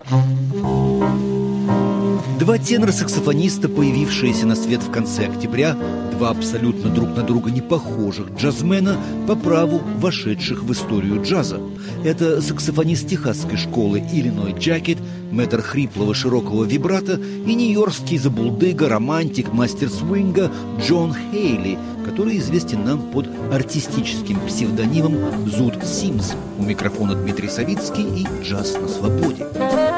Два тенор-саксофониста, появившиеся на свет в конце октября, два абсолютно друг на друга не похожих джазмена, по праву вошедших в историю джаза. Это саксофонист техасской школы Иллиной Джакет, мэтр хриплого широкого вибрато, и нью-йоркский забулдыга, романтик, мастер свинга Джон Хейли, который известен нам под артистическим псевдонимом Зуд Симс. У микрофона Дмитрий Савицкий и «Джаз на свободе».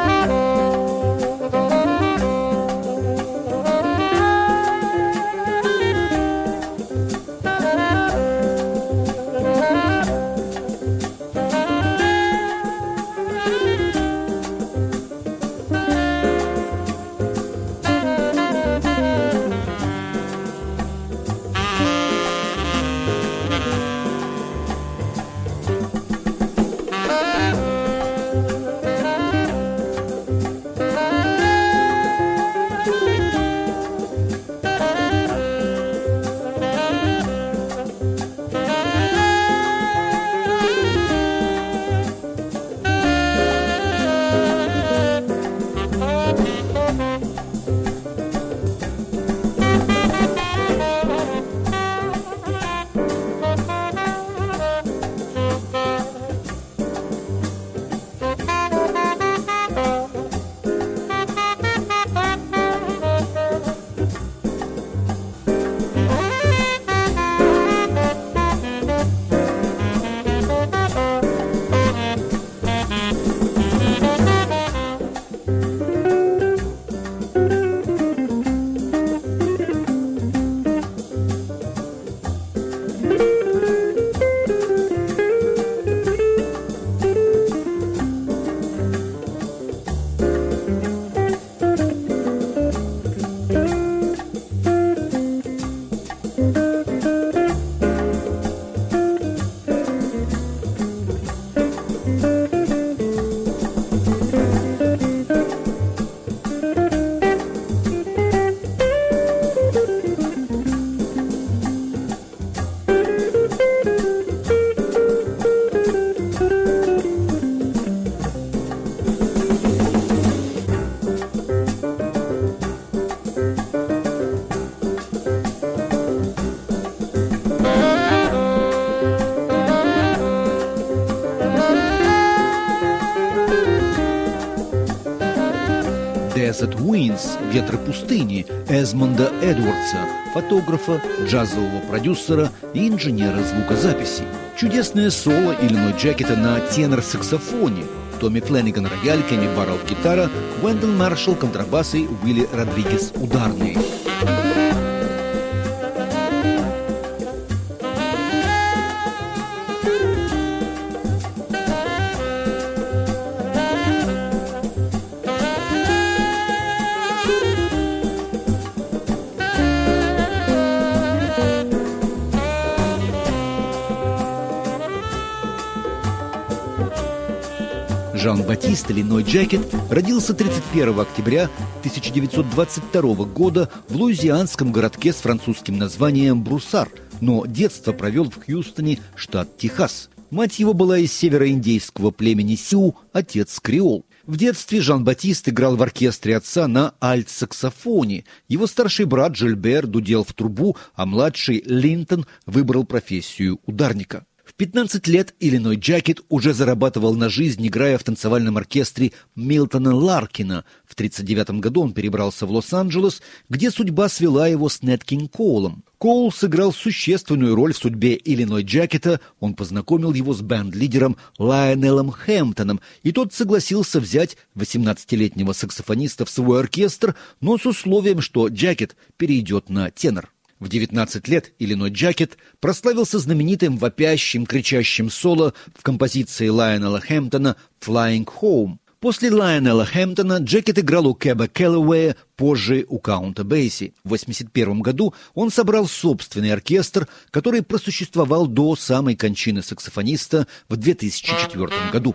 Desert Winds «Ветры пустыни» Эзмонда Эдвардса, фотографа, джазового продюсера и инженера звукозаписи. Чудесное соло Иллиной Джакета на тенор-саксофоне, Томми Флэниган рояль, Кэмми Баррелл гитара, Уэндell Маршалл контрабас и Уилли Родригес ударные. Жан-Батист Иллиной Джакет родился 31 октября 1922 года в луизианском городке с французским названием Бруссар, но детство провел в Хьюстоне, штат Техас. Мать его была из североиндейского племени Сиу, отец креол. В детстве Жан-Батист играл в оркестре отца на альт-саксофоне. Его старший брат Жильбер дудел в трубу, а младший Линтон выбрал профессию ударника. В 15 лет Иллиной Джакет уже зарабатывал на жизнь, играя в танцевальном оркестре Милтона Ларкина. В 1939 году он перебрался в Лос-Анджелес, где судьба свела его с Нэт Кинг Коулом. Коул сыграл существенную роль в судьбе Иллиной Джакета. Он познакомил его с бэнд-лидером Лайонеллом Хэмптоном, и тот согласился взять 18-летнего саксофониста в свой оркестр, но с условием, что Джакет перейдет на тенор. В 19 лет Иллиной Джакет прославился знаменитым вопящим, кричащим соло в композиции Лайонелла Хэмптона «Flying Home». После Лайонелла Хэмптона Джакет играл у Кэба Келлоуэя, позже у Каунта Бейси. В 1981 году он собрал собственный оркестр, который просуществовал до самой кончины саксофониста в 2004 году.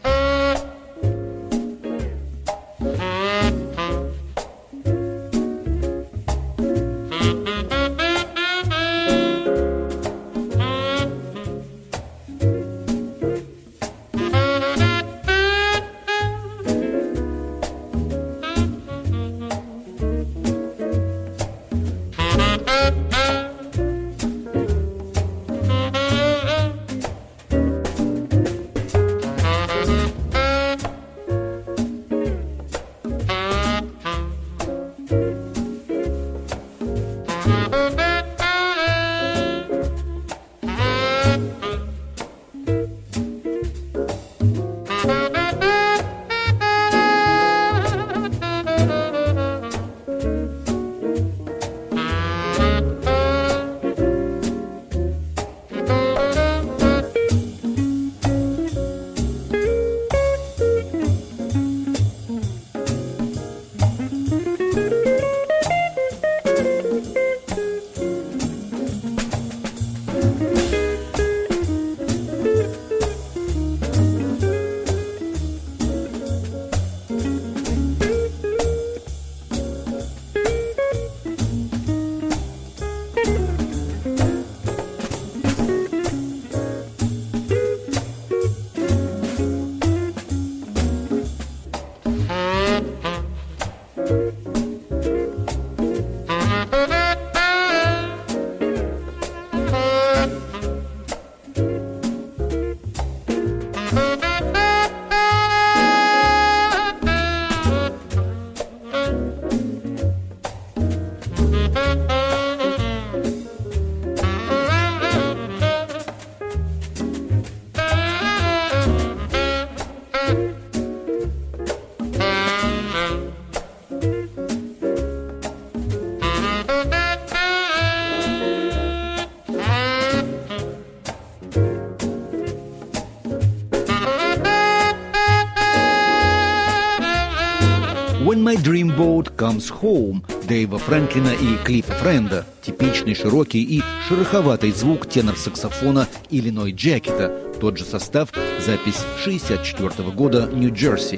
«When My Dreamboat Comes Home» Дэйва Фрэнклина и Клиффа Френда, типичный широкий и шероховатый звук тенор-саксофона Illinois Jacket, тот же состав, запись 1964 года, Нью-Джерси.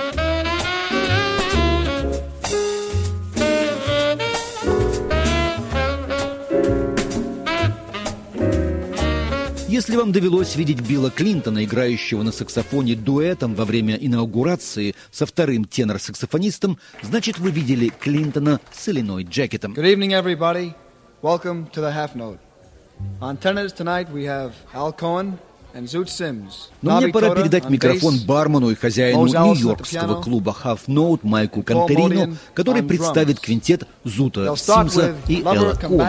Если вам довелось видеть Билла Клинтона, играющего на саксофоне дуэтом во время инаугурации со вторым тенор-саксофонистом, значит, вы видели Клинтона с Illinois Jacket'ом. Good evening, everybody. Welcome to the Half Note. On tenors tonight we have Al Cohen and Zoot Sims. Но мне пора передать микрофон бармену и хозяину нью-йоркского клуба Half Note Майку Кантерино, который представит квинтет Зута Симса и Элла Коэна.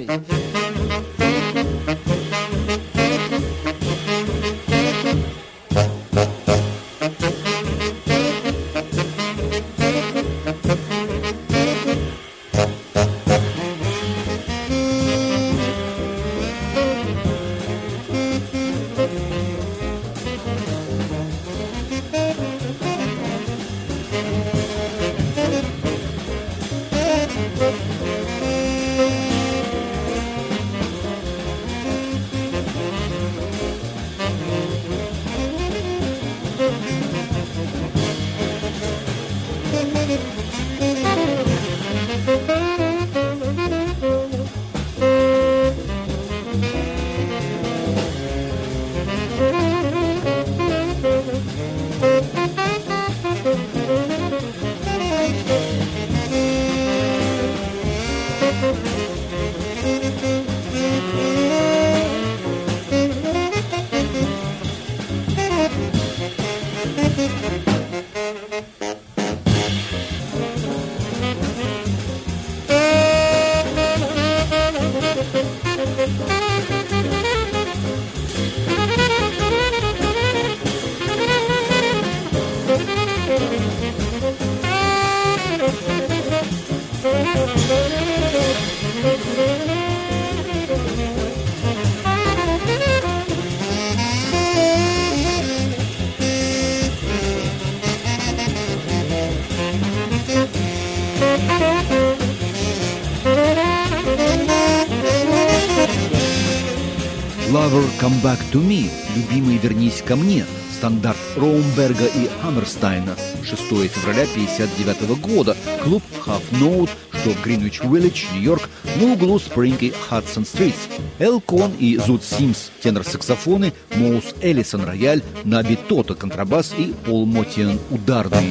«Lover, Come Back to Me» – «Любимый, вернись ко мне» – стандарт Роумберга и Хаммерстайна. 6 февраля 1959 года. Клуб Half Note, что в Гринвич-Виллидж, Нью-Йорк, на углу Спринг и Хадсон-Стритс. Эл Кон и Зуд Симс – тенор-саксофоны, Моус Эллисон – рояль, Наби Тото – контрабас и Пол Мотиан – ударный.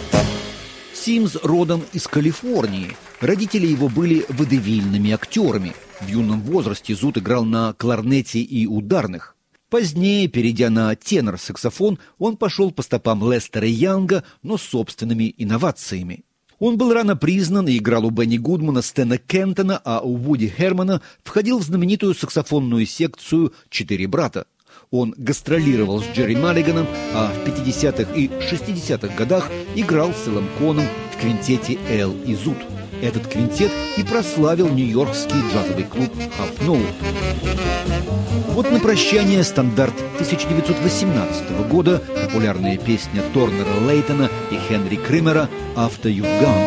Симс родом из Калифорнии. Родители его были водевильными актерами. В юном возрасте Зуд играл на кларнете и ударных. Позднее, перейдя на тенор-саксофон, он пошел по стопам Лестера Янга, но с собственными инновациями. Он был рано признан и играл у Бенни Гудмана, Стэна Кентона, а у Вуди Хермана входил в знаменитую саксофонную секцию «Четыре брата». Он гастролировал с Джерри Маллиганом, а в 50-х и 60-х годах играл с Элом Коном в квинтете «Эл и Зуд». Этот квинтет и прославил нью-йоркский джазовый клуб Half Note. Вот на прощание стандарт 1918 года, популярная песня Торнера Лейтона и Хенри Кримера «After You've Gone».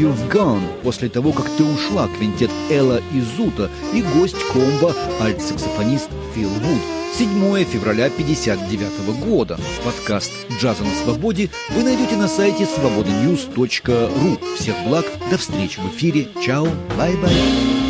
You've Gone, после того, как ты ушла, квинтет Элла и Зута и гость комбо, альт-саксофонист Фил Вуд. 7 февраля 1959 года. Подкаст «Джаза на свободе» вы найдете на сайте swobodanews.ru. Всех благ, до встречи в эфире. Чао, бай-бай.